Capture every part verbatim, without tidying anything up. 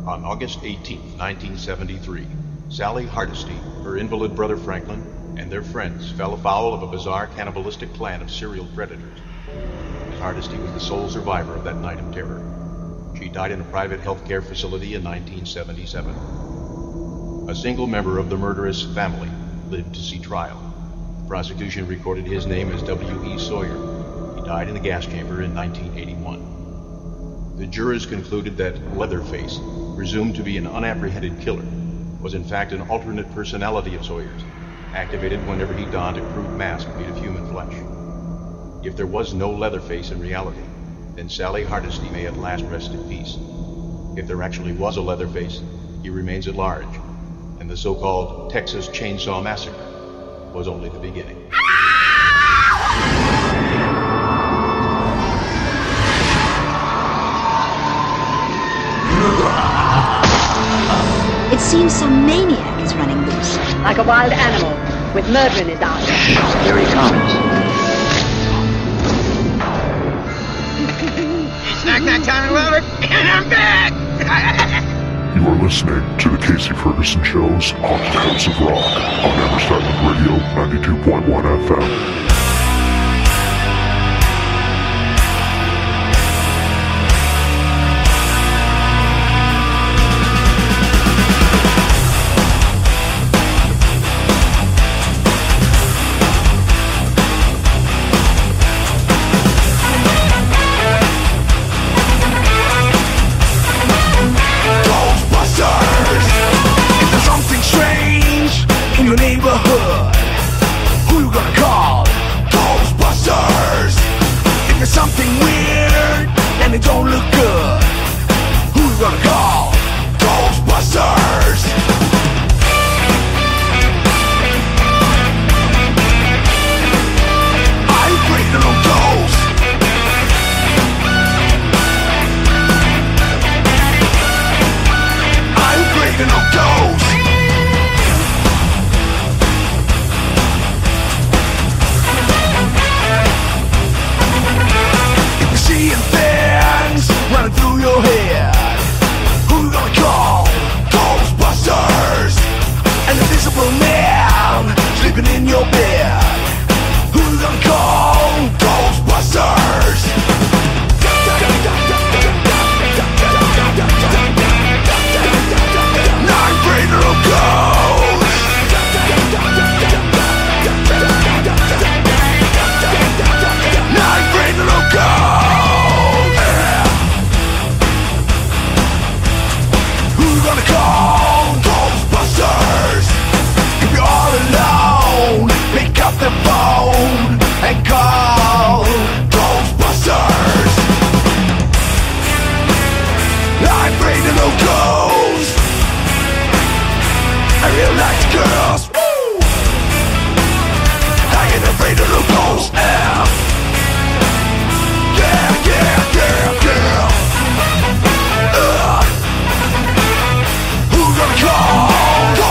On August eighteenth, nineteen seventy-three, Sally Hardesty, her invalid brother Franklin, and their friends fell afoul of a bizarre cannibalistic plan of serial predators. Miss Hardesty was the sole survivor of that night of terror. She died in a private healthcare facility in nineteen seventy-seven. A single member of the murderous family lived to see trial. The prosecution recorded his name as W E Sawyer. He died in the gas chamber in nineteen eighty-one. The jurors concluded that Leatherface, presumed to be an unapprehended killer, was in fact an alternate personality of Sawyer's, activated whenever he donned a crude mask made of human flesh. If there was no Leatherface in reality, then Sally Hardesty may at last rest in peace. If there actually was a Leatherface, he remains at large, and the so-called Texas Chainsaw Massacre was only the beginning. It seems some maniac is running loose. Like a wild animal, with murder in his eyes. Here he comes. Snack that time, Wilbur, and I'm back! You are listening to the Casey Ferguson Show's Octaves of Rock on Amherst Island Radio ninety-two point one F M.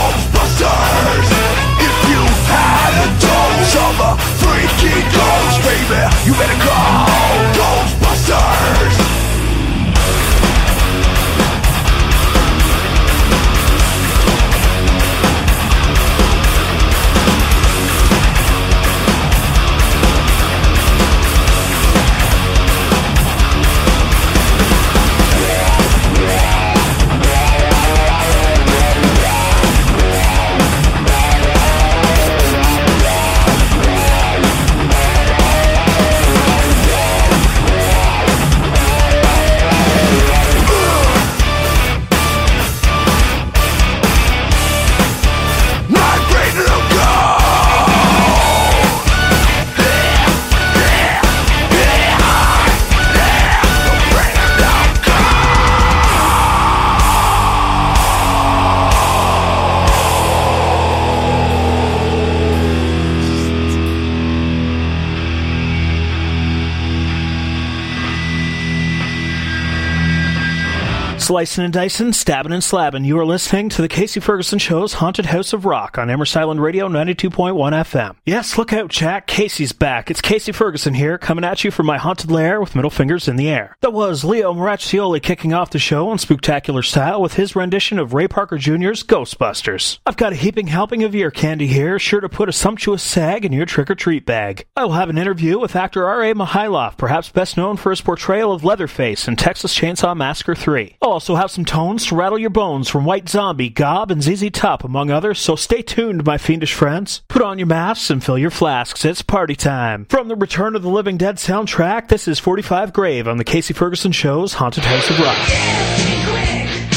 Freaky ghost. Slicing and dicing, stabbing and slabbing. You are listening to the Casey Ferguson Show's Haunted House of Rock on Amherst Island Radio ninety-two point one F M. Yes, look out, chat. Casey's back. It's Casey Ferguson here, coming at you from my haunted lair with middle fingers in the air. That was Leo Maraccioli kicking off the show in spectacular style with his rendition of Ray Parker Junior's Ghostbusters. I've got a heaping helping of ear candy here, sure to put a sumptuous sag in your trick-or-treat bag. I will have an interview with actor R A. Mihailoff, perhaps best known for his portrayal of Leatherface in Texas Chainsaw Massacre three. I'll also have some tones to rattle your bones from White Zombie, Gob, and Z Z Top, among others, so stay tuned, my fiendish friends. Put on your masks and fill your flasks. It's party time. From the Return of the Living Dead soundtrack, this is forty-five Grave on the Casey Ferguson Show's Haunted House of Rock.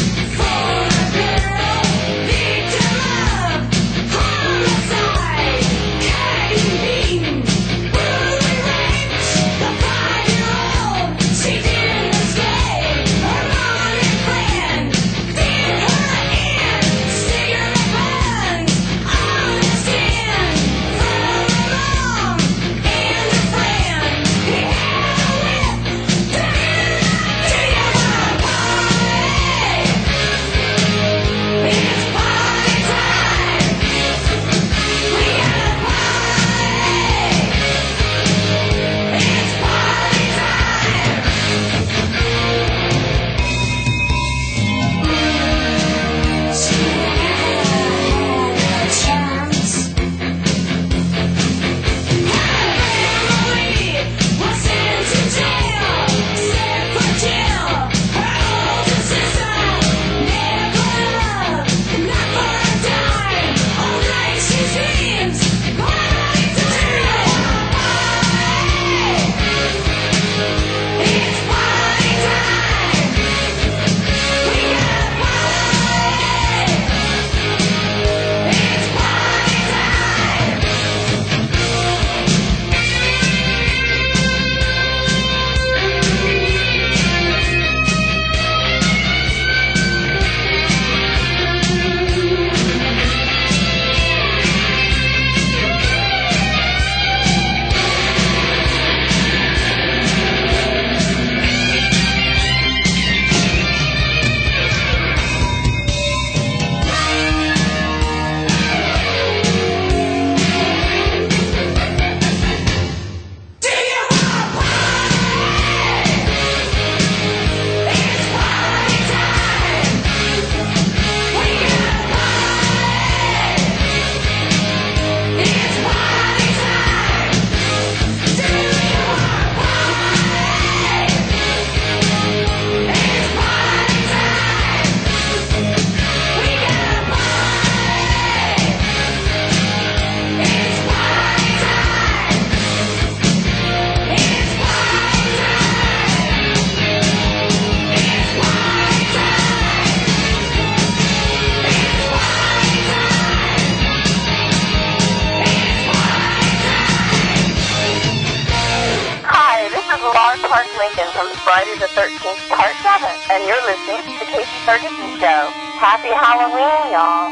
Friday the thirteenth, part seven, and you're listening to the Casey Ferguson Show. Happy Halloween, y'all.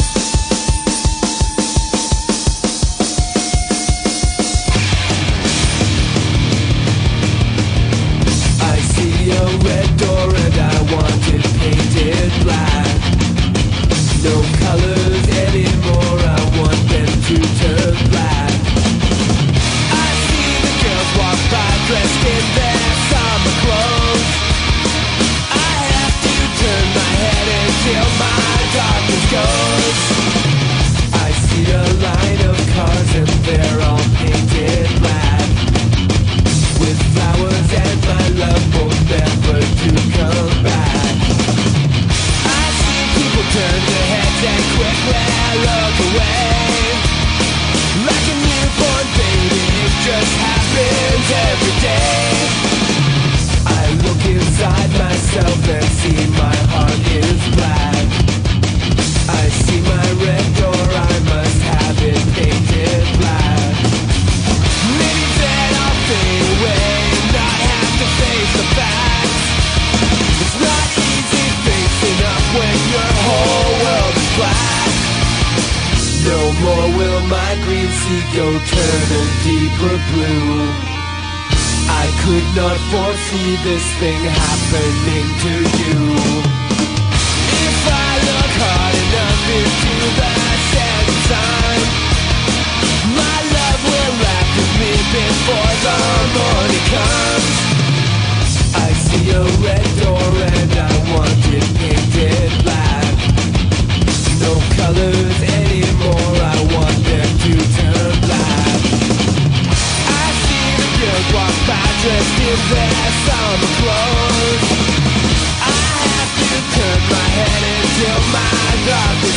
I see a red door and I want it painted black. No colors anymore, I want them to turn black. I see the girls walk by dressed in their summer clothes. I have to turn my head until my darkness goes. I see a line of cars and they're all painted black, with flowers and my love both never to come back. I see people turn their heads and quickly look away, like a newborn baby, it just happens every day. I look inside myself and see my heart is black. I see my red door, I must have it painted black. Maybe then I'll fade away and I have to face the facts. It's not easy facing up when your whole world is black. No more will my green sea go turn a deeper blue. I could not foresee this thing happening to you.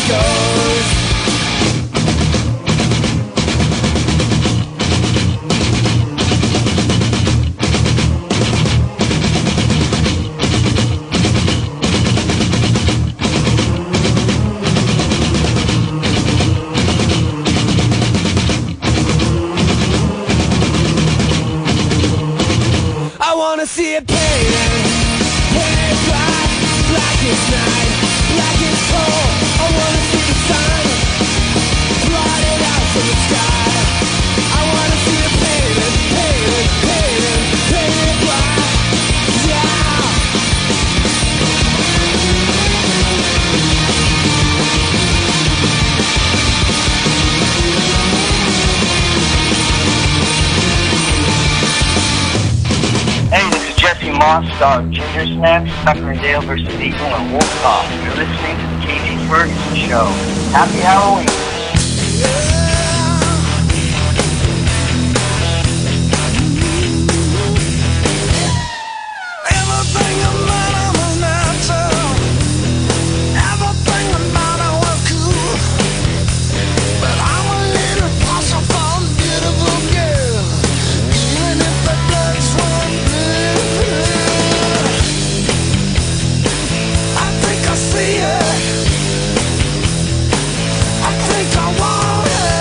goes. I wanna see it painted, painted black, black as night, black as coal. I wanna see the sun blotted out from the sky. I wanna see it painted, painted, painted, painted black, yeah. Hey, this is Jesse Moss, star of Ginger Snaps, Tucker and Dale versus Evil, and Wolf Cop. You're listening to the Casey Ferguson Show. Happy Halloween. Everything about her was natural. Everything about her was cool. But I'm a little partial for a beautiful girl, even if the blood's run blue. I think I see her. I think I want her.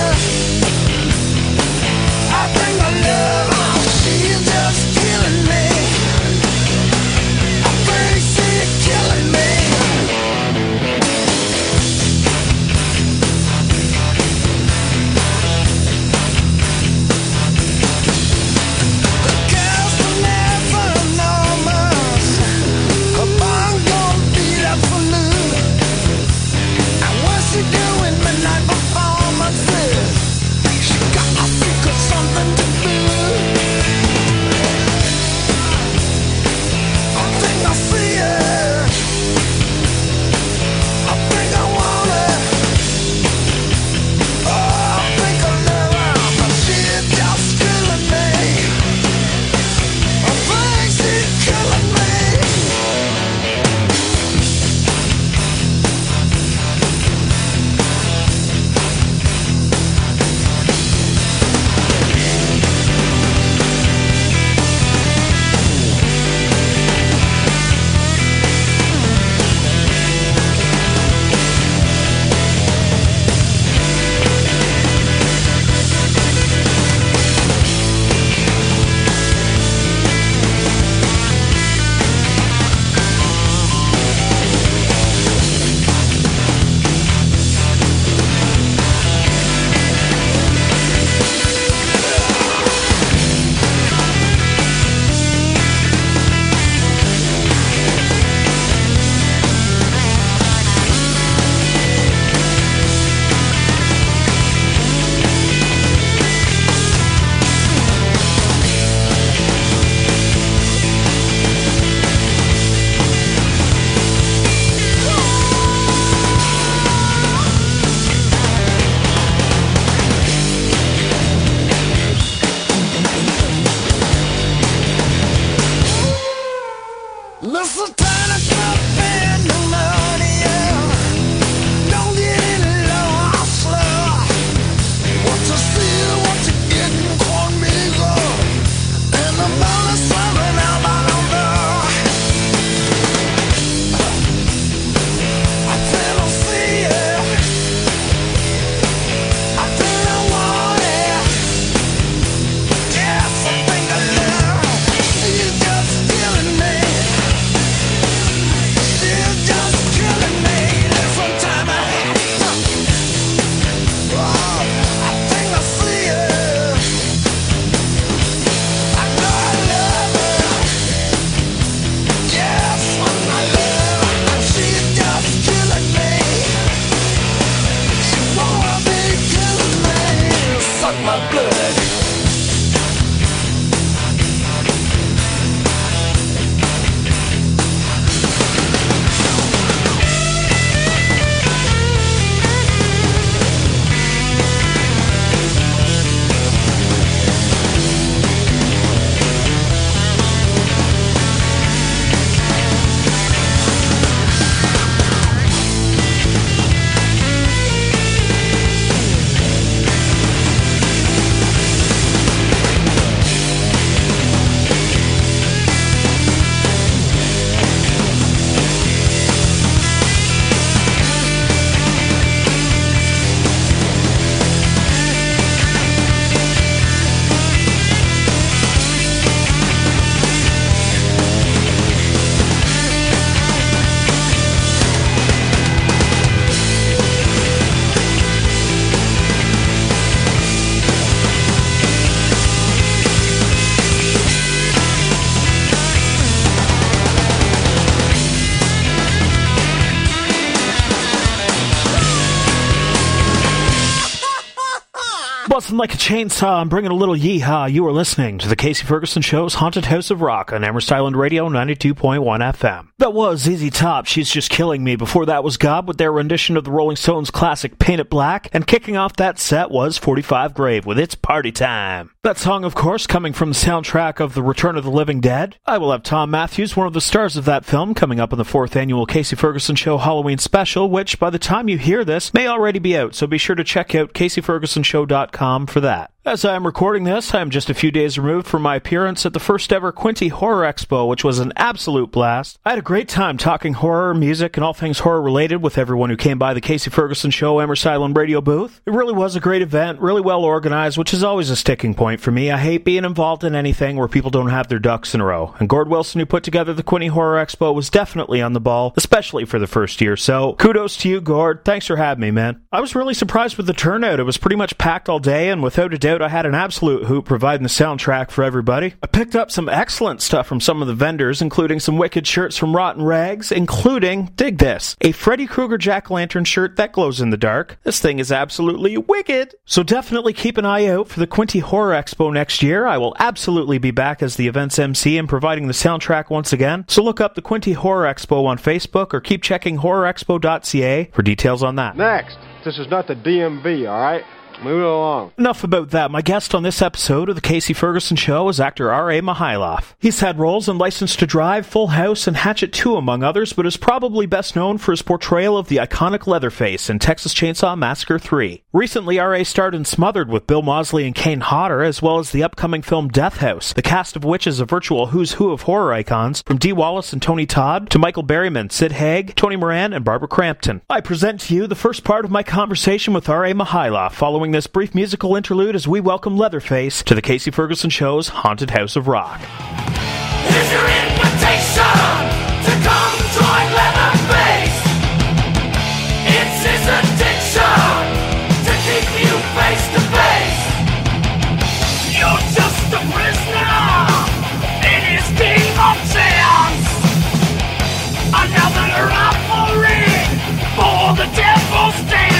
Buzzing like a chainsaw, I'm bringing a little yeehaw. You are listening to the Casey Ferguson Show's Haunted House of Rock on Amherst Island Radio ninety-two point one F M. That was Z Z Top, She's Just Killing Me. Before that was Gob with their rendition of the Rolling Stones classic Paint It Black. And kicking off that set was forty-five Grave with It's Party Time. That song, of course, coming from the soundtrack of The Return of the Living Dead. I will have Tom Matthews, one of the stars of that film, coming up in the fourth annual Casey Ferguson Show Halloween special, which by the time you hear this may already be out, so be sure to check out casey ferguson show dot com for that. As I am recording this, I am just a few days removed from my appearance at the first ever Quinty Horror Expo, which was an absolute blast. I had a great time talking horror, music, and all things horror related with everyone who came by the Casey Ferguson Show Amherst Island Radio booth. It really was a great event, really well organized, which is always a sticking point for me. I hate being involved in anything where people don't have their ducks in a row. And Gord Wilson, who put together the Quinty Horror Expo, was definitely on the ball, especially for the first year. So kudos to you, Gord. Thanks for having me, man. I was really surprised with the turnout. It was pretty much packed all day, and without a doubt, I had an absolute hoot providing the soundtrack for everybody. I picked up some excellent stuff from some of the vendors, including some wicked shirts from Rotten Rags, including, dig this, a Freddy Krueger Jack-O-Lantern shirt that glows in the dark. This thing is absolutely wicked. So definitely keep an eye out for the Quinty Horror Expo next year. I will absolutely be back as the event's M C and providing the soundtrack once again. So look up the Quinty Horror Expo on Facebook or keep checking horror expo dot c a for details on that. Next, this is not the D M V, all right? Move it along. Enough about that. My guest on this episode of The Casey Ferguson Show is actor R A. Mihailoff. He's had roles in License to Drive, Full House, and Hatchet two, among others, but is probably best known for his portrayal of the iconic Leatherface in Texas Chainsaw Massacre three. Recently, R A starred in Smothered with Bill Moseley and Kane Hodder, as well as the upcoming film Death House, the cast of which is a virtual who's who of horror icons, from Dee Wallace and Tony Todd to Michael Berryman, Sid Haig, Tony Moran, and Barbara Crampton. I present to you the first part of my conversation with R A. Mihailoff, following this brief musical interlude as we welcome Leatherface to the Casey Ferguson Show's Haunted House of Rock. Here's your invitation to come join Leatherface. It's his addiction to keep you face to face. You're just a prisoner in his game of chance. Another offering for the devil's dance.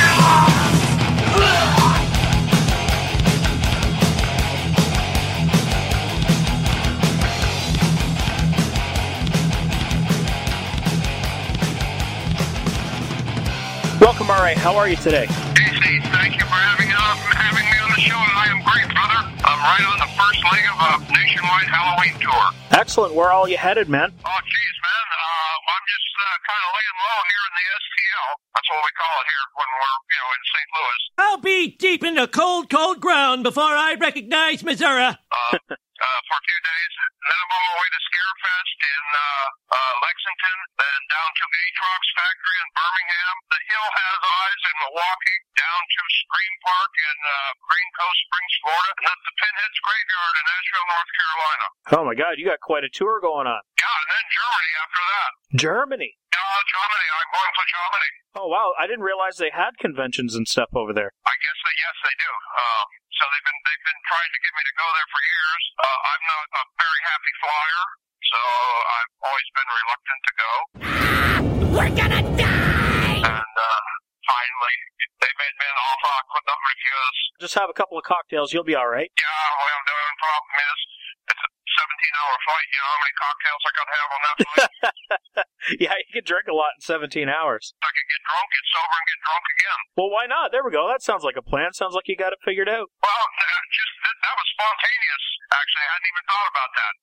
Welcome, R A. How are you today? Casey, thank you for having, uh, having me on the show, and I am great, brother. I'm right on the first leg of a nationwide Halloween tour. Excellent. Where are all you headed, man? Oh, geez, man. Uh, I'm just uh, kind of laying low here in the S T L. That's what we call it here when we're, you know, in Saint Louis. I'll be deep in the cold, cold ground before I recognize Missouri. Uh, uh, for a few days. And then I'm on my way to Scarefest in uh, uh, Lexington, then down to Atrox Factory in Birmingham, the Hill Has Eyes in Milwaukee, down to Scream Park in uh, Green Coast Springs, Florida, and up to Pinhead's Graveyard in Nashville, North Carolina. Oh my God, you got quite a tour going on. Yeah, and then Germany after that. Germany? Yeah, Germany. I'm going to Germany. Oh wow, I didn't realize they had conventions and stuff over there. I guess that yes, they do. Um, so they've been they've been trying to get me to go there for years. Uh, I'm not a very happy flyer, so I've always been reluctant to go. We're gonna die! And uh, finally, they made me an offer I could not refuse. Just have a couple of cocktails, you'll be all right. Yeah, well, the only problem is it's a seventeen-hour flight. You know how many cocktails I got to have on that flight? Yeah, you can drink a lot in seventeen hours. I can get drunk, get sober, and get drunk again. Well, why not? There we go. That sounds like a plan. Sounds like you got it figured out. Well, uh, just that, that was spontaneous. Actually, I hadn't even thought about that.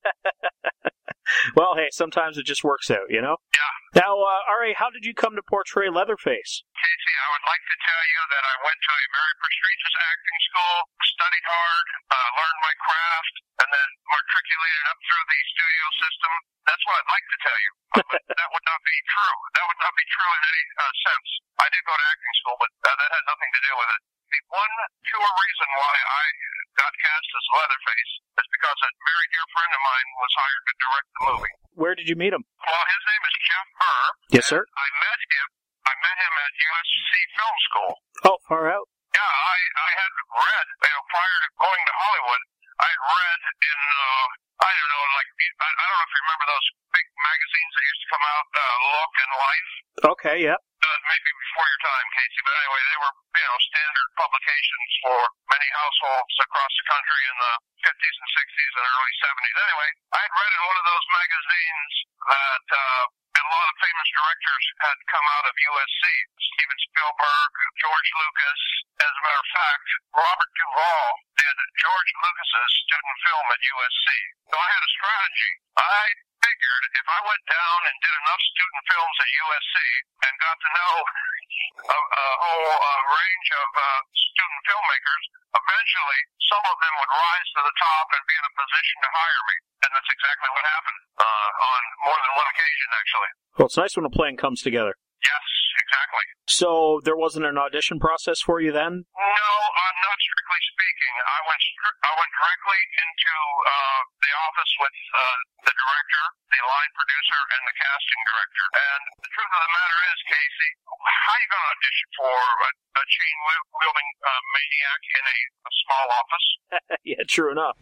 Well, hey, sometimes it just works out, you know? Yeah. Now, uh, R A, how did you come to portray Leatherface? Casey, I would like to tell you that I went to a very prestigious acting school, studied hard, uh, learned my craft, and then matriculated up through the studio system. That's what I'd like to tell you. But that would not be true. That would not be true in any uh, sense. I did go to acting school, but uh, that had nothing to do with it. The one pure reason why I got cast as Leatherface is because a very dear friend of mine was hired to direct the movie. Where did you meet him? Well, his name is Jeff Burr. Yes, sir. I met him. I met him at U S C Film School. Oh, far out. Yeah, I, I had read, you know, prior to going to Hollywood, I had read in, uh, I don't know, like, I, I don't know if you remember those big magazines that used to come out, uh, Look and Life. Okay, yeah. Uh, maybe before your time, Casey, but anyway, they were, you know, standard publications for many households across the country in the fifties and sixties and early seventies. Anyway, I had read in one of those magazines that uh, a lot of famous directors had come out of U S C. Steven Spielberg, George Lucas. As a matter of fact, Robert Duvall did George Lucas's student film at U S C. So I had a strategy. I figured if I went down and did enough student films at U S C and got to know a, a whole uh, range of uh, student filmmakers, eventually some of them would rise to the top and be in a position to hire me. And that's exactly what happened uh, on more than one occasion, actually. Well, it's nice when a plan comes together. Yes, exactly. So there wasn't an audition process for you then? No, uh, not strictly speaking. I went stri- I went directly into uh, the office with uh, the director, the line producer, and the casting director. And the truth of the matter is, Casey, how are you going to audition for a, a chain-wielding uh, maniac in a, a small office? Yeah, true enough.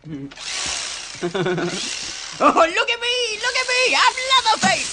Oh, look at me! Look at me! I'm Leatherface!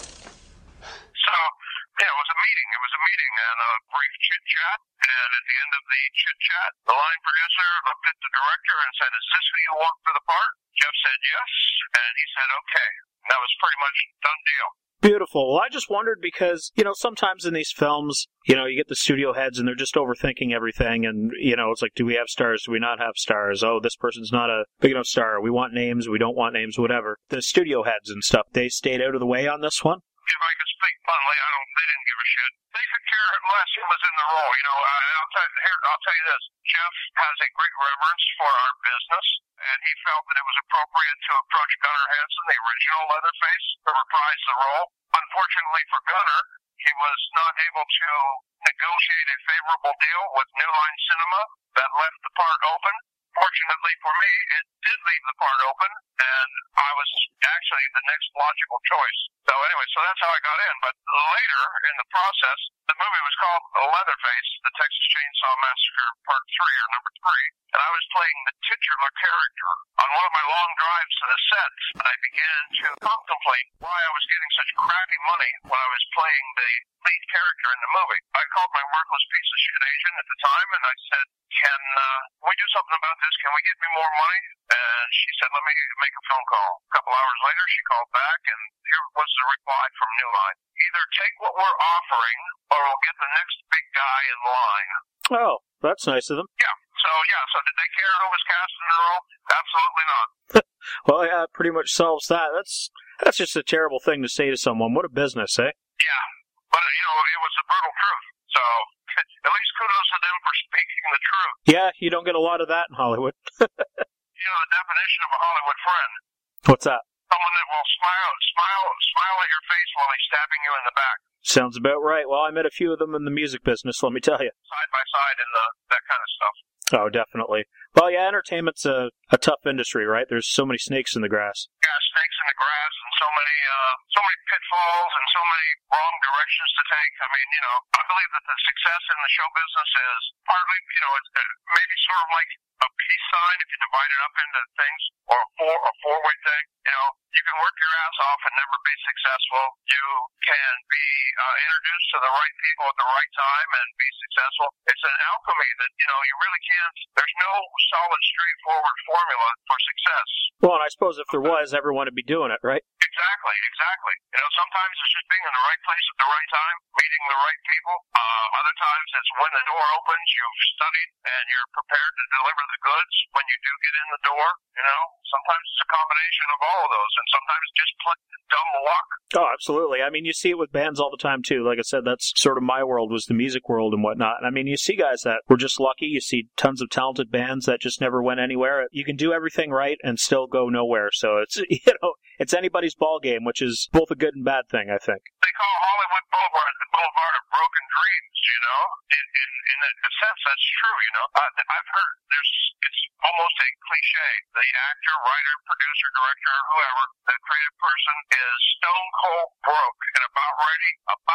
So, yeah, it was a meeting. It was a meeting and a brief chit-chat. And at the end of the chit-chat, the line producer looked at the director and said, "Is this who you want for the part?" Jeff said yes, and he said, "Okay." That was pretty much done deal. Beautiful. Well, I just wondered because, you know, sometimes in these films, you know, you get the studio heads and they're just overthinking everything. And, you know, it's like, do we have stars? Do we not have stars? Oh, this person's not a big enough star. We want names. We don't want names, whatever. The studio heads and stuff, they stayed out of the way on this one? If I could speak bluntly, I don't, they didn't give a shit. They could care less who was in the role. You know, I, I'll, tell, here, I'll tell you this. Jeff has a great reverence for our business, and he felt that it was appropriate to approach Gunnar Hansen, the original Leatherface, to reprise the role. Unfortunately for Gunnar, he was not able to negotiate a favorable deal with New Line Cinema that left the part open. Fortunately for me, it did leave the part open, and I was actually the next logical choice. So anyway, so that's how I got in. But later in the process, the movie was called Leatherface, The Texas Chainsaw Massacre Part three, or Number three, and I was playing the titular character. On one of my long drives to the set, I began to contemplate why I was getting such crappy money when I was playing the lead character in the movie. I called my worthless piece of shit agent at the time, and I said, can uh, we do something about this? Can we get me more money? And she said, let me make a phone call. A couple hours later, she called back, and here was the reply from New Line. Either take what we're offering, or we'll get the next big guy in line. Oh, that's nice of them. Yeah. So, yeah, so did they care who was cast in the role? Absolutely not. Well, yeah, it pretty much solves that. That's that's just a terrible thing to say to someone. What a business, eh? Yeah. But, you know, it was the brutal truth. So, at least kudos to them for speaking the truth. Yeah, you don't get a lot of that in Hollywood. You know, the definition of a Hollywood friend. What's that? Someone that will smile, smile, smile at your face while he's stabbing you in the back. Sounds about right. Well, I met a few of them in the music business, let me tell you. Side by side in the that kind of stuff. Oh, definitely. Well, yeah, entertainment's a, a tough industry, right? There's so many snakes in the grass. Yeah, snakes in the grass and so many, uh, so many pitfalls and so many wrong directions to take. I mean, you know, I believe that the success in the show business is partly, you know, it's maybe sort of like a peace sign if you divide it up into things, or a four, a four-way thing. You know, you can work your ass off and never be successful. You can be uh, introduced to the right people at the right time and be successful. It's an alchemy that, you know, you really can't, there's no solid, straightforward formula for success. Well, and I suppose if there was, everyone would be doing it, right? Exactly, exactly. You know, sometimes it's just being in the right place at the right time, meeting the right people. Uh, other times it's when the door opens, you've studied and you're prepared to deliver the goods when you do get in the door. You know, sometimes it's a combination of all of those, and sometimes just plain dumb luck. Oh, absolutely. I mean, you see it with bands all the time, too. Like I said, that's sort of my world, was the music world and whatnot. And I mean, you see guys that were just lucky. You see tons of talented bands that just never went anywhere. You can do everything right and still go nowhere. So it's, you know, it's anybody's ball game, which is both a good and bad thing, I think. They call Hollywood Boulevard the Boulevard of Broken Dreams, you know? In, in, in a sense, that's true, you know? Uh, I've heard there's, it's almost a cliche. The actor, writer, producer, director, whoever, the creative person is stone cold broke and about ready, about ready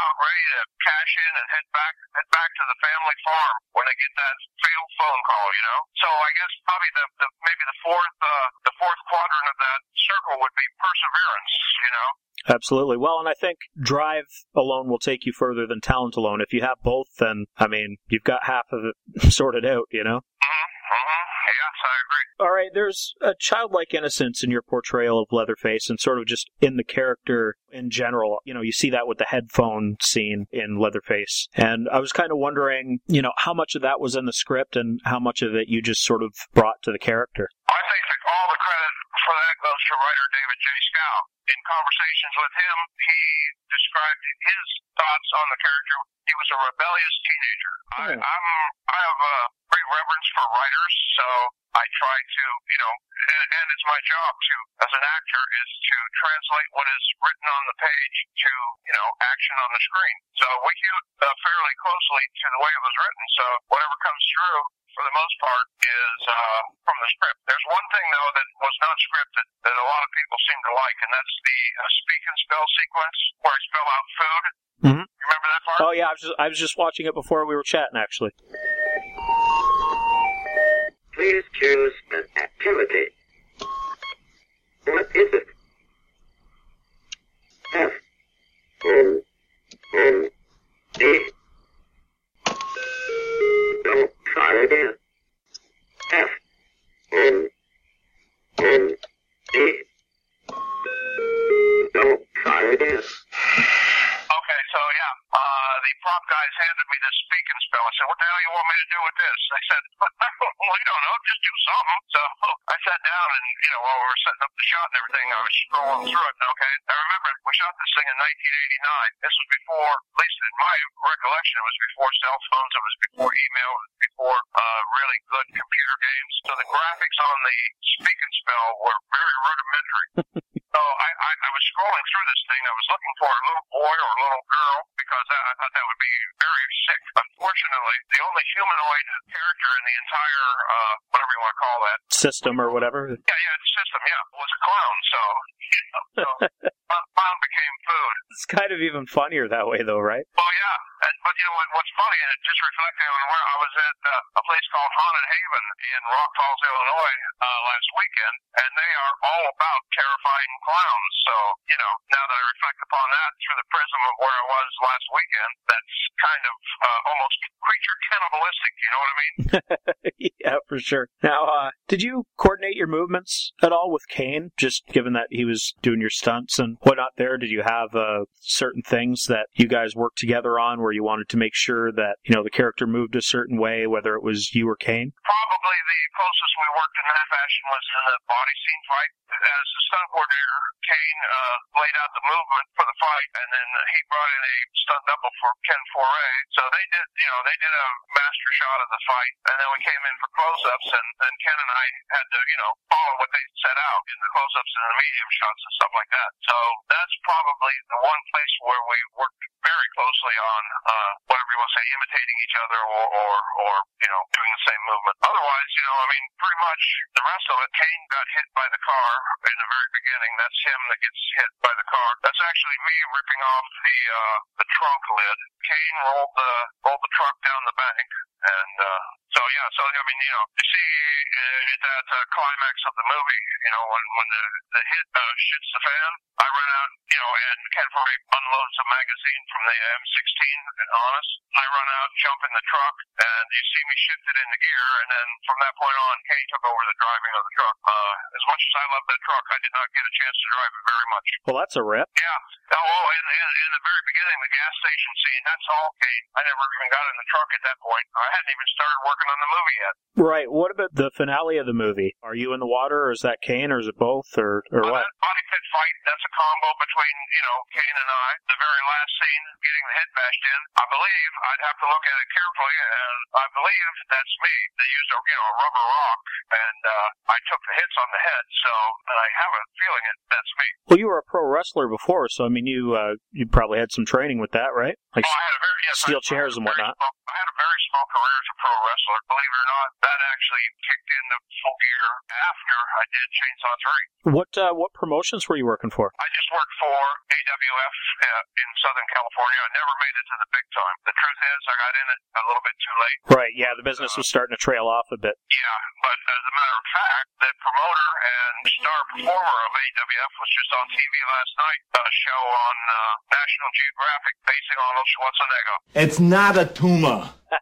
to cash in and head back head back to the family farm when they get that fatal phone call, you know? So I guess probably the, the maybe the fourth uh, the fourth quadrant of that circle would be perseverance, you know? Absolutely. Well, and I think drive alone will take you further than talent alone. If you have both, then, I mean, you've got half of it sorted out, you know? Mm-hmm. Mm-hmm. Yes, I agree. All right, there's a childlike innocence in your portrayal of Leatherface and sort of just in the character in general. You know, you see that with the headphone scene in Leatherface. And I was kind of wondering, you know, how much of that was in the script and how much of it you just sort of brought to the character. I think that all the credit for that goes to writer David J. Scow. In conversations with him, he described his thoughts on the character. He was a rebellious teenager. I, I'm, I have a great reverence for writers, so I try to, you know, and, and it's my job to, as an actor, is to translate what is written on the page to, you know, action on the screen. So we hewed uh, fairly closely to the way it was written, so whatever comes through, for the most part, is uh, from the script. There's one thing, though, that was not scripted that a lot of people seem to like, and that's the uh, speak and spell sequence where I spell out food. Mm-hmm. You remember that part? Oh, yeah, I was just, I was just watching it before we were chatting, actually. Please choose an activity. What is it? F. N. N. D. Don't try again. F. N. N. D. Don't try again. Okay, so yeah, uh, the prop guys handed me this speak and spell. I said, what the hell you want me to do with this? They said, well, you don't know, just do something. So I sat down and, you know, while we were setting up the shot and everything, I was scrolling through it. Okay, I remember we shot this thing in nineteen eighty-nine. This was before, at least in my recollection, it was before cell phones, it was before email, it was before uh, really good computer games. So the graphics on the speak and spell were very rudimentary. So I, I, I was scrolling through this thing. I was looking for a little boy or a little girl because I, I thought that would be very sick. Unfortunately, the only humanoid character in the entire, uh, whatever you want to call that. System or whatever? Yeah, yeah, the system, yeah. Was a clown, so, you know, so clown became food. It's kind of even funnier that way, though, right? Well, yeah. And, but, you know, what, what's funny, and it just reflecting on where I was at uh, a place called Haunted Haven in Rock Falls, Illinois, uh, last weekend, and they are all about terrifying clowns. So, you know, now that I reflect upon that through the prism of where I was last weekend, that's kind of uh, almost creature cannibalistic, you know what I mean? Yeah, for sure. Now, uh, did you coordinate your movements at all with Kane, just given that he was doing your stunts and whatnot there? Did you have uh, certain things that you guys worked together on where you wanted to make sure that, you know, the character moved a certain way, whether it was you or Kane? Probably the closest we worked in that fashion was in the body scene fight. As the stunt coordinator, Kane uh, laid out the movement for the fight, and then he brought in a stunt double for Ken Foray. So they did, you know, they did a master shot of the fight, and then we came in for close-ups, and then Ken and I had to, you know, follow what they set out in the close-ups and the medium shots and stuff like that. So that's probably the one place where we worked very closely on uh, whatever you want to say, imitating each other or, or, or, you know, doing the same movement. Otherwise, you know, I mean, pretty much the rest of it, Kane got hit by the car in the very beginning. That's him that gets hit by the car. That's actually me ripping off the uh, the trunk lid. Kane rolled the rolled the truck down the bank, and uh, so yeah. So I mean, you know, you see uh, at that uh, climax of the movie, you know, when when the the hit uh, shoots the fan, I run out, you know, and Ken Foray unloads a magazine from the M sixteen on us. I run out, jump in the truck, and you see me shift it into gear, and then from that point on, Kane took over the driving of the truck. Uh, as much as I love that truck, I did not get a chance to drive it very much. Well, that's a rip. Yeah. Oh, in, in, in the very beginning, the gas station scene, that's all Kane. I never even got in the truck at that point. I hadn't even started working on the movie yet. Right. What about the finale of the movie? Are you in the water, or is that Kane, or is it both, or, or uh, what? That body pit fight, that's a combo between, you know, Kane and I. The very last scene, getting the head bashed in, I believe, I'd have to look at it carefully, and I believe that's me. They used a, you know, a rubber rock, and uh, I took the hits on the head, so, and I have a feeling it, that's me. Well, you were a pro wrestler before, so I mean, you uh, you probably had some training with that, right? Like oh, I had a very, yes, steel I, chairs I and whatnot. Very, I had a very small career as a pro wrestler. Believe it or not, that actually kicked into full gear after I did Chainsaw three. What uh, what promotions were you working for? I just worked for A W F uh, in Southern California. I never made it to the big time. The truth is, I got in it a little bit too late. Right, yeah, the business was starting to trail off a bit. Yeah, but as a matter of fact, the promoter and star performer of A W F was just on T V last night, a show on uh, National Geographic basing Arnold Schwarzenegger. It's not a tumor.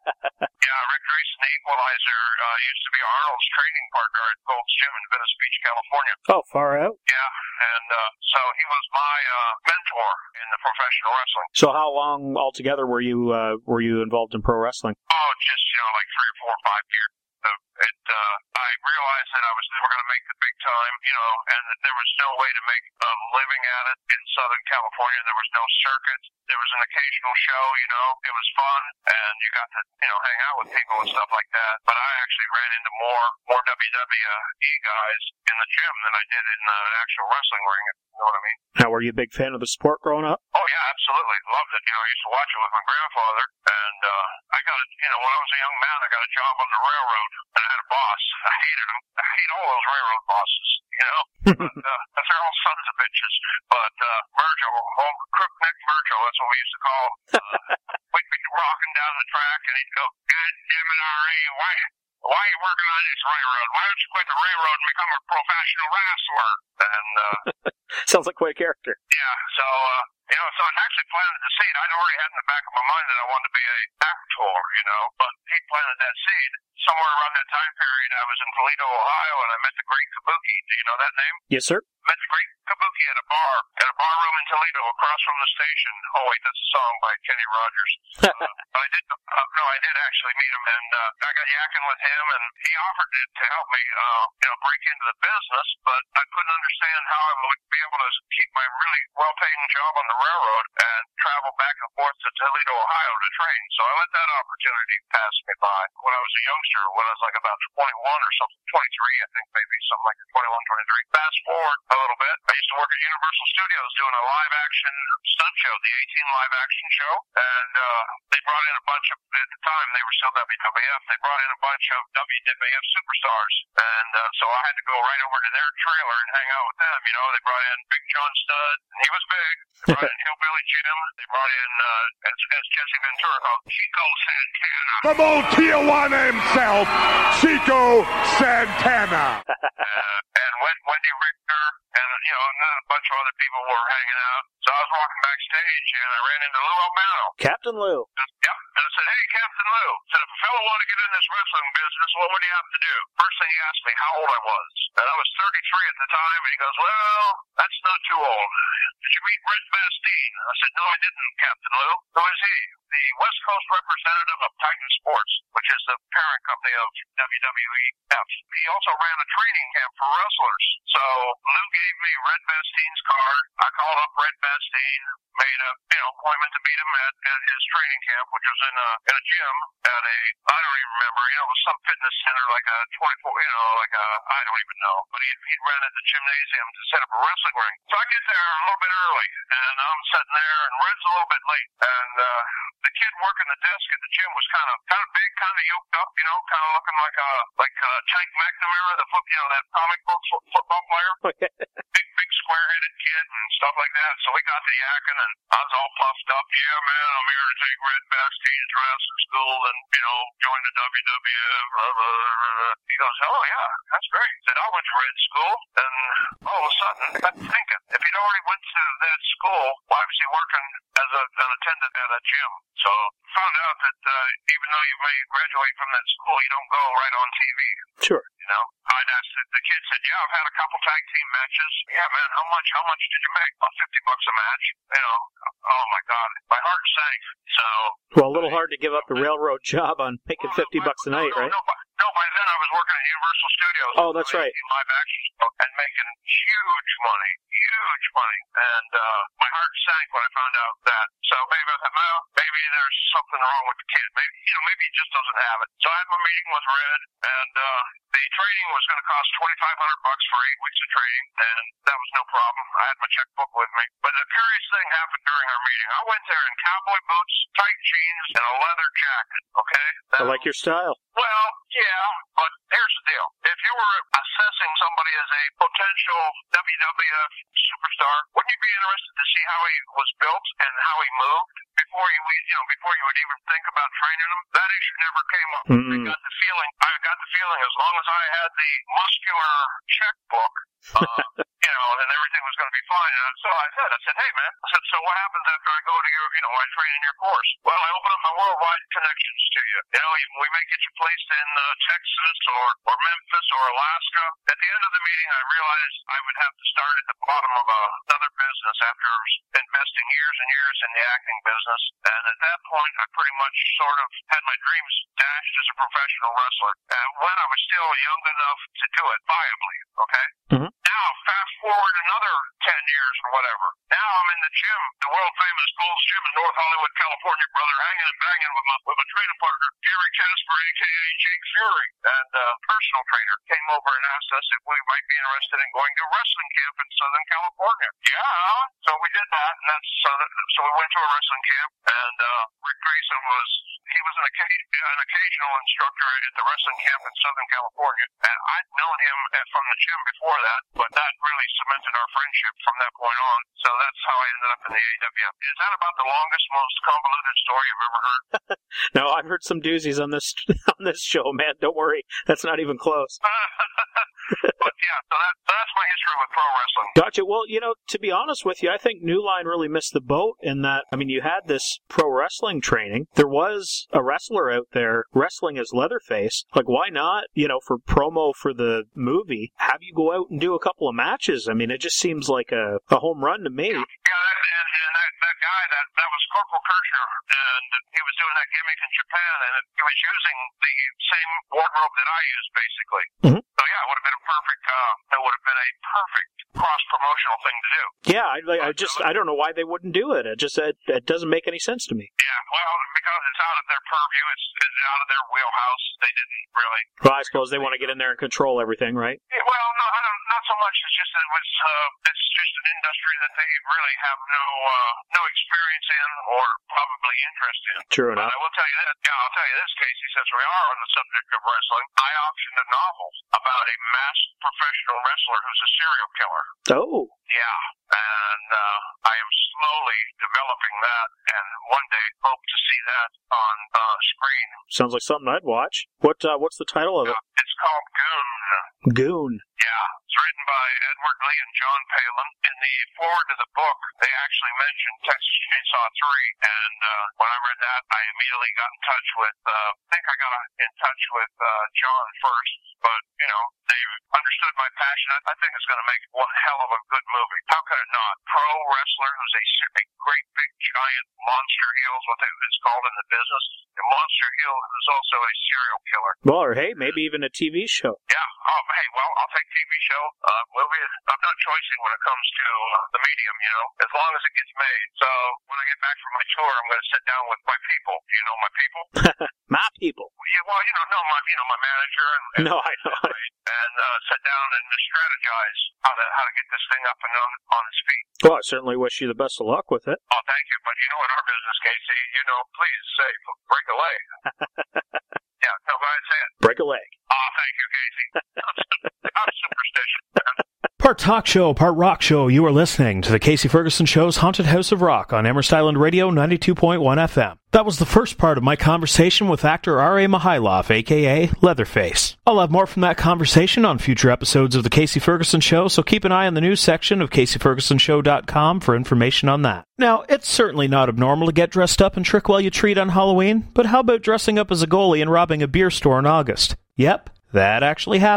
Yeah, Rick Grayson, the Equalizer, uh, used to be Arnold's training partner at Gold's Gym in Venice Beach, California. Oh, far out? Yeah, and uh, so he was my uh, mentor in the professional wrestling. So how long altogether were you uh, were you involved in pro wrestling? Oh, just, you know, like three or four or five years. So it, uh, I realized that I was never going to make the big time, you know, and that there was no way to make a living at it in Southern California. There was no circuit. There was an occasional show, you know. It was fun, and you got to, you know, hang out with people and stuff like that. But I actually ran into more more W W E guys in the gym than I did in the actual wrestling ring, if you know what I mean. Now, were you a big fan of the sport growing up? Oh, yeah, absolutely. Loved it. You know, I used to watch it with my grandfather, and uh, I got a, you know, when I was a young man, I got a job on the railroad, and I had a boss. I hated him. I hate all those railroad bosses, you know. but uh, they're all sons of bitches. But uh, Virgil, old Crookneck Virgil, that's what we used to call him. Uh, we'd be rocking down the track, and he'd go, God damn it, R A, why, why are you working on this railroad? Why don't you quit the railroad and become a professional wrestler? And uh, sounds like quite a character. Yeah, so, uh, you know, so I actually planted the seed. I'd already had in the back of my mind that I wanted to be an actor, you know, but he planted that seed. Somewhere around that time period, I was in Toledo, Ohio, and I met the Great Kabuki. Do you know that name? Yes, sir. Met the Great Kabuki at a bar, at a bar room in Toledo, across from the station. Oh wait, that's a song by Kenny Rogers. uh, but I did, uh, no, I did actually meet him, and uh, I got yakking with him, and he offered it to help me, uh, you know, break into the business. But I couldn't understand how I would be able to keep my really well-paying job on the railroad and travel back and forth to Toledo, Ohio, to train. So I let that opportunity pass me by. When I was a youngster, when I was like about twenty-one or something, twenty-three, I think maybe something like twenty-one, twenty-three. Fast forward a little bit, I used to work at Universal Studios doing a live-action stunt show, the eighteen live-action show, and uh, they brought in a bunch of, at the time they were still W W F, they brought in a bunch of W W F superstars, and uh, so I had to go right over to their trailer and hang out with them. You know, they brought in Big John Studd, and he was big. They brought in Hillbilly Jim. They brought in, uh, as, as Jesse Ventura called, Chico Santana. From old Tijuana himself, Chico Santana. uh, and Wendy Richter, and, you know, and then a bunch of other people were hanging out. So I was walking backstage, and I ran into Lou Albano. Captain Lou. And, yep. And I said, hey, Captain Lou. I said, if a fellow wanted to get in this wrestling business, what would he have to do? First thing he asked me how old I was. And I was thirty-three at the time, and he goes, well, that's not too old. Did you meet Red Bastien? I said, no, I didn't, Captain Lou. Who is he? The West Coast representative of Titan Sports, which is the parent company of W W E F. He also ran a training camp for wrestlers. So Lou gave me Red Bastien's card. I called up Red Bastien, made a, you know, appointment to meet him at, at his training camp, which was in a, in a gym at a, I don't even remember, you know, it was some fitness center, like a twenty-four, you know, like a, I don't even know. But he he rented the gymnasium to set up a wrestling ring. So I get there a little bit early, and I'm sitting there, and Red's a little bit late, and uh, the kid working the desk at the gym was kind of kind of big, kind of yoked up, you know, kind of looking like a like uh, Tank McNamara, the foot, you know, that comic book fo- football player. big, big square-headed kid and stuff like that. So we got to yakking, and I was all puffed up. Yeah, man, I'm here to take Red Bastien's wrestling school and, you know, join the W W F. Blah, blah, blah, blah. He goes, oh yeah, that's great. He said, I went to Red school, and all of a sudden, I'm thinking, if he'd already went to that school, why was he working as a, an attendant at a gym? So found out that uh, even though you may graduate from that school, you don't go right on T V. Sure. You know, I'd asked the, the kid said, yeah, I've had a couple tag team matches. Yeah, man, how much? How much did you make? About fifty bucks a match. You know, oh my God, my heart sank. So. Well, a little hard to give up the railroad job on making fifty bucks a night, no, no, right? No, by, no, by then I was working at in Universal Studios. Oh, that's right. In live action and making huge money, huge money. And uh, my heart sank when I found out that. So maybe I thought, well, maybe there's something wrong with the kid. Maybe, you know, maybe he just doesn't have it. So I had my meeting with Red, and uh, the training was going to cost twenty-five hundred bucks for eight weeks of training, and that was no problem. I had my checkbook with me. But a curious thing happened during our meeting. I went there in cowboy boots, tight jeans, and a leather jacket, okay? I like your style. Well, yeah, but here's the deal. If you were assessing somebody as a potential W W F superstar, wouldn't you be interested to see how he was built and how he moved before you, you know, before you would even think about training him? That issue never came up. Mm-hmm. I got the feeling, I got the feeling as long as I had the muscular checkbook, uh, you know, then everything was going to be fine. And so I said, I said, hey man, I said, so what happens after I go to your, you know, I train in your course? Well, I open up my worldwide connections to you. You know, we may get you placed in uh, Texas or, or Memphis or Alaska. At the end of the meeting, I realized I would have to start at the bottom of a, another business after investing years and years in the acting business. And at that point, I pretty much sort of had my dreams dashed as a professional wrestler. And when I was still young enough to do it viably, okay? Mm-hmm. Now, fast forward another ten years or whatever. Now I'm in the gym, the world famous Gold's Gym in North Hollywood, California, brother, hanging and banging with my, with my training partner, Gary Casper, a k a. Jake Fury. And a uh, personal trainer came over and asked us if we might be interested in going to a wrestling camp in Southern California. Yeah, so we did that, and that's so, that, so we went to a wrestling camp, and uh, Rick Grayson was, he was an, an occasional instructor at the wrestling camp in Southern California. And I'd known him from the gym before that, but that really cemented our friendship from that point on. So that's how I ended up in the A E W. Is that about the longest, most convoluted story you've ever heard? No, I've heard some doozies on this on this show, man. Don't worry, that's not even close. But yeah, so that, that's my history with pro wrestling. Gotcha. Well, you know, to be honest with you, I think New Line really missed the boat in that, I mean, you had this pro wrestling training. There was a wrestler out there wrestling as Leatherface. Like, why not, you know, for promo for the movie, have you go out and do a couple of matches? I mean, it just seems like a, a home run to me. Yeah, that, and, and that, that guy, that, that was Corporal Kirchner, and he was doing that gimmick in Japan, and it, he was using the same wardrobe that I use, basically. Mm-hmm. So yeah, it would have been a perfect, uh, it would have been a perfect cross-promotional thing to do. Yeah, I, I just, I don't know why they wouldn't do it. It just, it, it doesn't make any sense to me. Yeah, well, because it's out of their purview, it's, it's out of their wheelhouse. They didn't really. Well, I suppose they want to get in there and control everything, right? Yeah, well, no, I don't, not so much. It's just that it was, uh, it's just an industry that they really have no, uh, no experience in or probably interest in. True enough. But I will tell you that. Yeah, I'll tell you this, Casey, since we are on the subject of wrestling, I optioned a novel about a masked professional wrestler who's a serial killer. Oh. Yeah, and uh, I am slowly developing that, and one day hope to see that on uh, screen. Sounds like something I'd watch. What? Uh, what's the title of it? Uh, it's called Goon. Goon. Yeah, it's written by Edward Lee and John Palin. In the foreword to the book, they actually mentioned Texas Chainsaw three, and uh, when I read that, I immediately got in touch with, uh, I think I got in touch with uh, John first, but, you know, they understood my passion. I, I think it's going to make one hell of a good movie. How could it not? Pro wrestler who's a, a great big giant monster heel is what it's called in the business. A monster heel who's also a serial killer. Well, or hey, maybe even a T V show. Yeah. Oh, hey, well, I'll take T V show. Uh, movie. I'm not choosing when it comes to uh, the medium, you know, as long as it gets made. So when I get back from my tour, I'm going to sit down with my people. Do you know my people? My people. Yeah, well, you know, no, my, you know, my manager and, and no, I know. Right, and uh, sit down and strategize how to how to get this thing up and on on its feet. Well, I certainly wish you the best of luck with it. Oh, thank you. But you know, in our business, Casey, you know, please say break a leg. Yeah, no, go ahead and say it. Break a leg. Oh, thank you, Casey. I'm, I'm superstitious. Part talk show, part rock show. You are listening to the Casey Ferguson Show's Haunted House of Rock on Amherst Island Radio ninety-two point one F M. That was the first part of my conversation with actor R A. Mihailoff, a k a. Leatherface. I'll have more from that conversation on future episodes of the Casey Ferguson Show, so keep an eye on the news section of Casey Ferguson Show dot com for information on that. Now, it's certainly not abnormal to get dressed up and trick while you treat on Halloween, but how about dressing up as a goalie and robbing a beer store in August? Yep, that actually happened.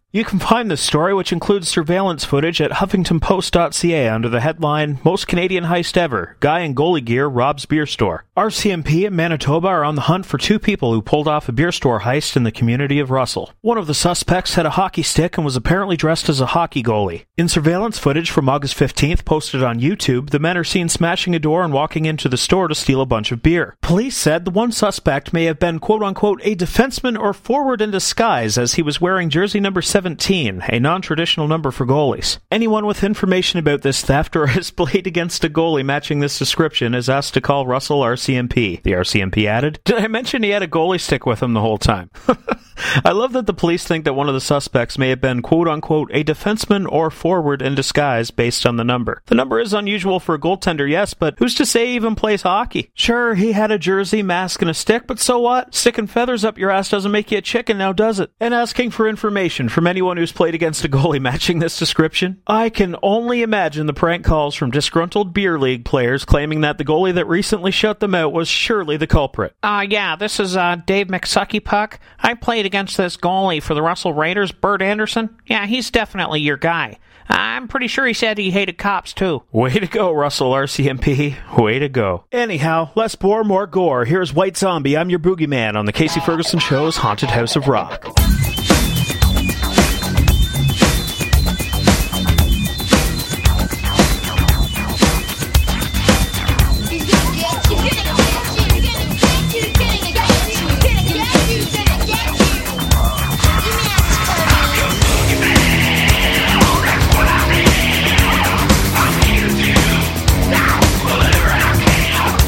You can find this story, which includes surveillance footage, at huffington post dot c a under the headline, Most Canadian Heist Ever, Guy in Goalie Gear Robs Beer Store. R C M P and Manitoba are on the hunt for two people who pulled off a beer store heist in the community of Russell. One of the suspects had a hockey stick and was apparently dressed as a hockey goalie. In surveillance footage from August fifteenth posted on YouTube, the men are seen smashing a door and walking into the store to steal a bunch of beer. Police said the one suspect may have been quote-unquote a defenseman or forward in disguise, as he was wearing jersey number seventeen, a non-traditional number for goalies. Anyone with information about this theft or has played against a goalie matching this description is asked to call Russell R C M P. The R C M P added, "Did I mention he had a goalie stick with him the whole time?" I love that the police think that one of the suspects may have been quote-unquote a defenseman or forward in disguise based on the number. The number is unusual for a goaltender, yes, but who's to say he even plays hockey? Sure, he had a jersey, mask, and a stick, but so what? Sticking feathers up your ass doesn't make you a chicken, now does it? And asking for information from anyone who's played against a goalie matching this description? I can only imagine the prank calls from disgruntled beer league players claiming that the goalie that recently shut them out was surely the culprit. Uh, yeah, this is uh, Dave McSucky Puck. I played against this goalie for the Russell Raiders, Bert Anderson. Yeah, he's definitely your guy. I'm pretty sure he said he hated cops, too. Way to go, Russell R C M P. Way to go. Anyhow, less bore, more gore. Here's White Zombie. I'm your boogeyman on the Casey Ferguson Show's Haunted House of Rock.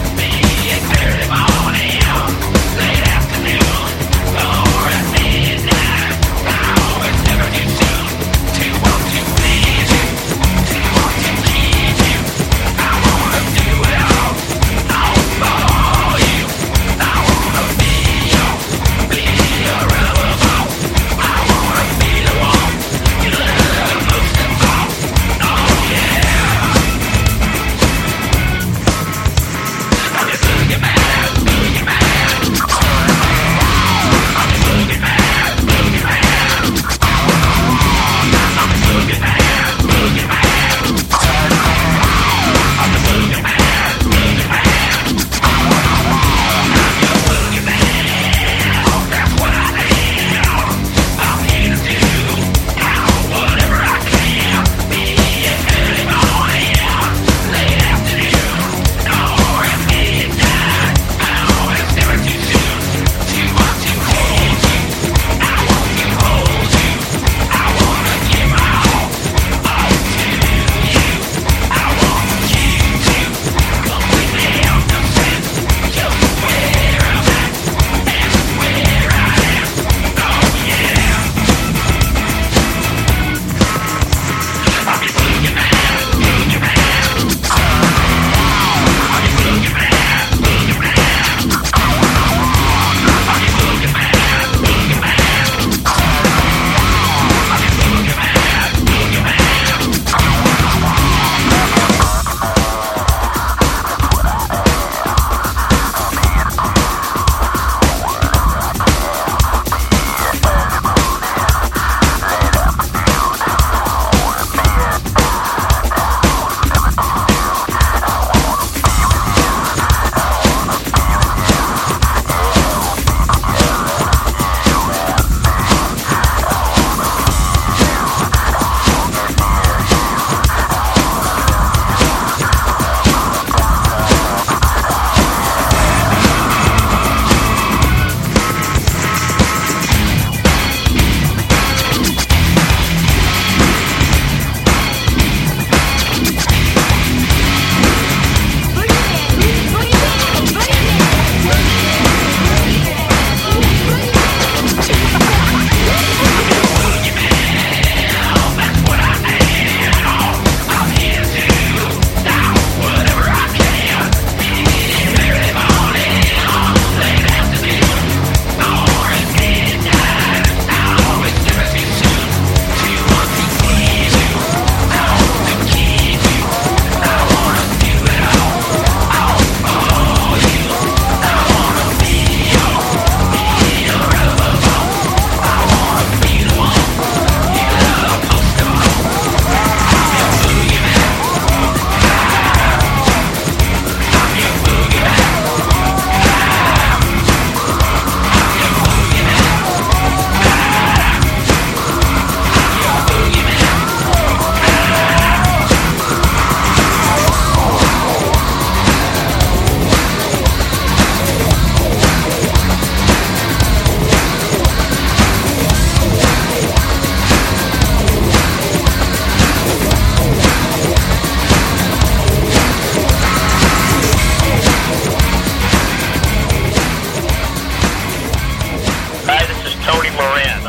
Late afternoon, or at midnight.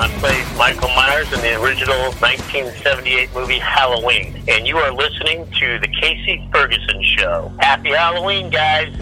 I played Michael Myers in the original nineteen seventy-eight movie Halloween. And you are listening to The Casey Ferguson Show. Happy Halloween, guys.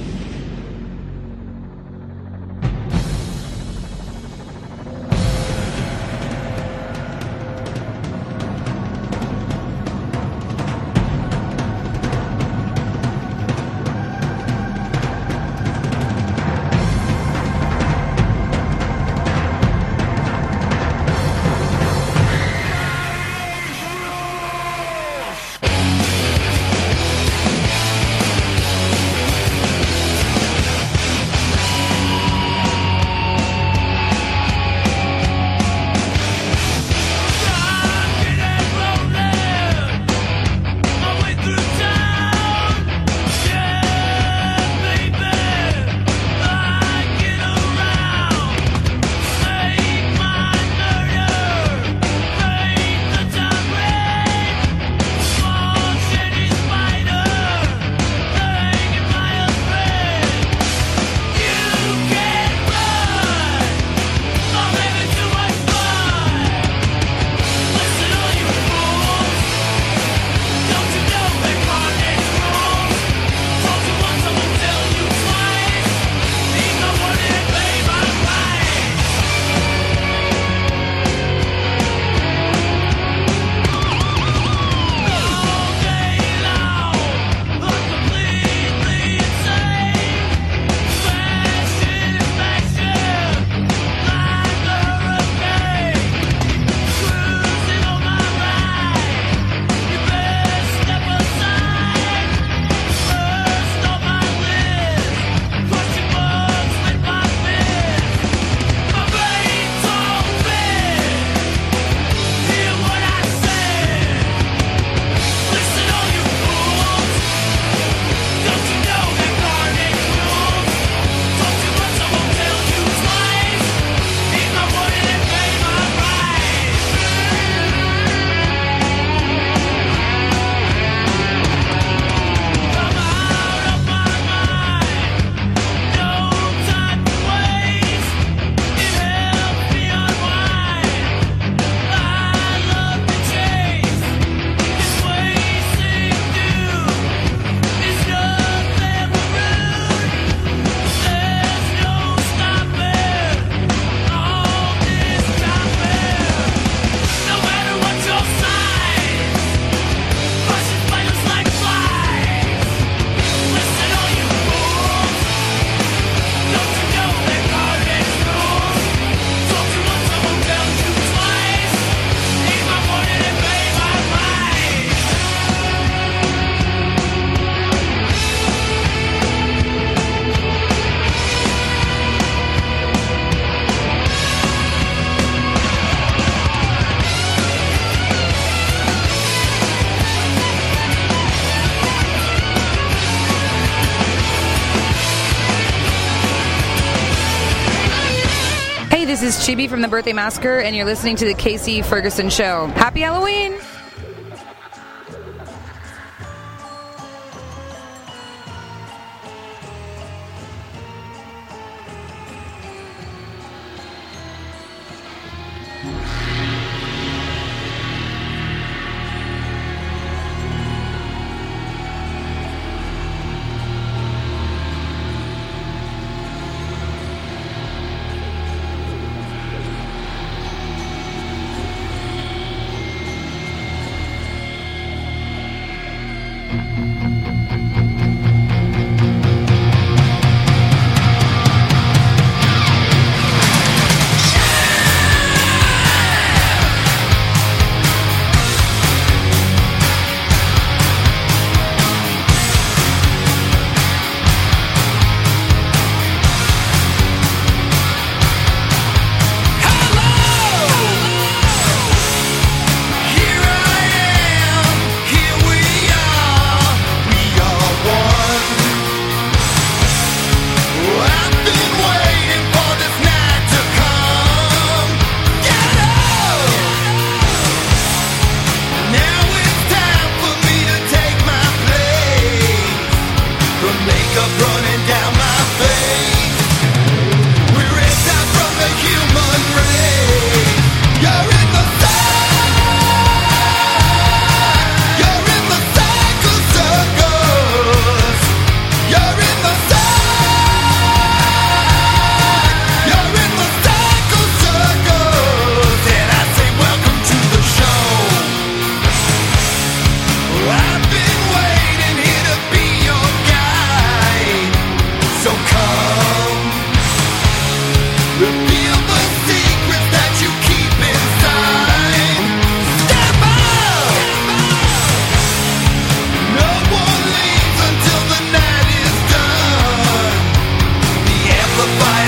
This is Chibi from the Birthday Massacre, and you're listening to the Casey Ferguson Show. Happy Halloween!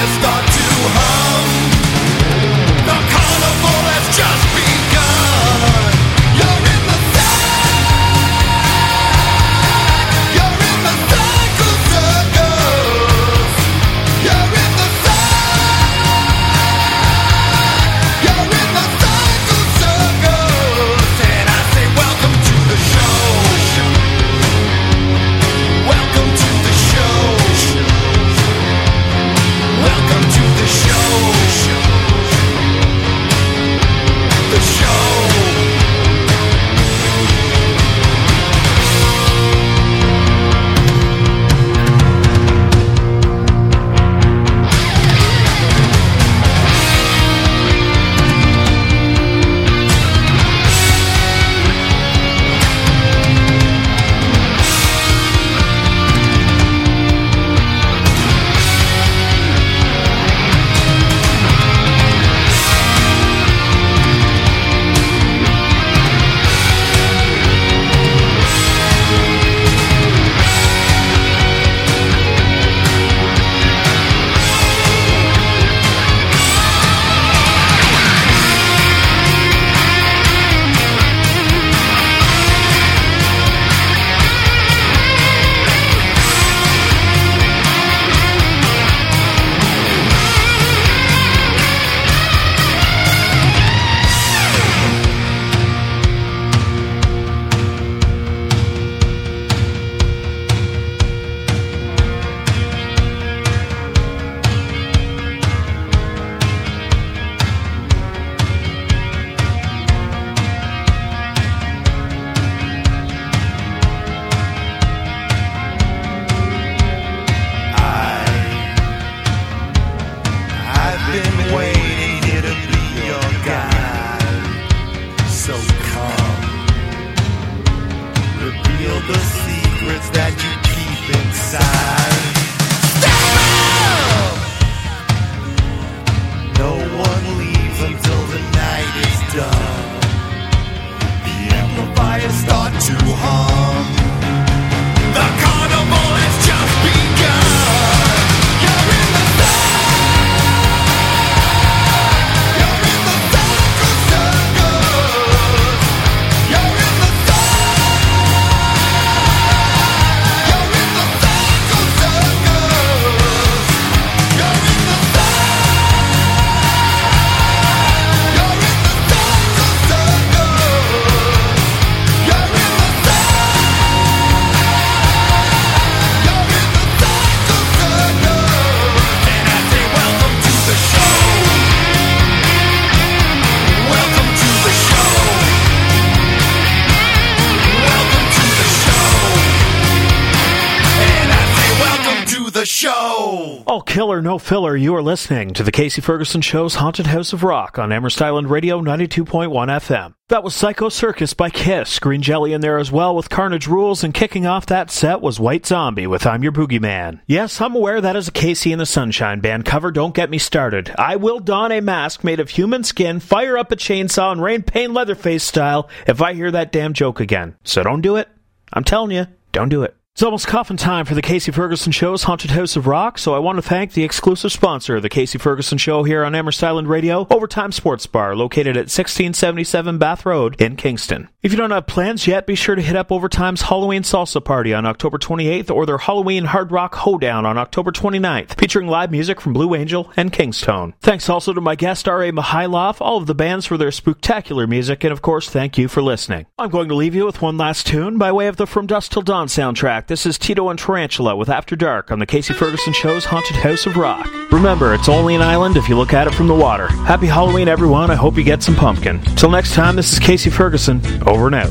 All killer, no filler, you are listening to the Casey Ferguson Show's Haunted House of Rock on Amherst Island Radio ninety-two point one F M. That was Psycho Circus by Kiss, Green Jelly in there as well with Carnage Rules, and kicking off that set was White Zombie with I'm Your Boogeyman. Yes, I'm aware that is a Casey and the Sunshine Band cover, don't get me started. I will don a mask made of human skin, fire up a chainsaw, and rain paint Leatherface style if I hear that damn joke again. So don't do it. I'm telling you, don't do it. It's almost coffin time for the Casey Ferguson Show's Haunted House of Rock, so I want to thank the exclusive sponsor of the Casey Ferguson Show here on Amherst Island Radio, Overtime Sports Bar, located at sixteen seventy-seven Bath Road in Kingston. If you don't have plans yet, be sure to hit up Overtime's Halloween Salsa Party on October twenty-eighth or their Halloween Hard Rock Hoedown on October twenty-ninth, featuring live music from Blue Angel and Kingstone. Thanks also to my guest R A Mihailoff, all of the bands for their spectacular music, and of course, thank you for listening. I'm going to leave you with one last tune by way of the From Dusk Till Dawn soundtrack. This is Tito and Tarantula with After Dark on the Casey Ferguson Show's Haunted House of Rock. Remember, it's only an island if you look at it from the water. Happy Halloween, everyone. I hope you get some pumpkin. Till next time, this is Casey Ferguson. Over and out.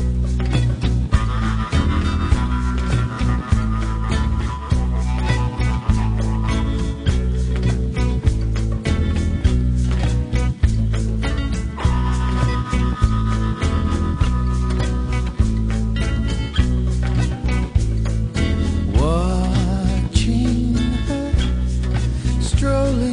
Strolling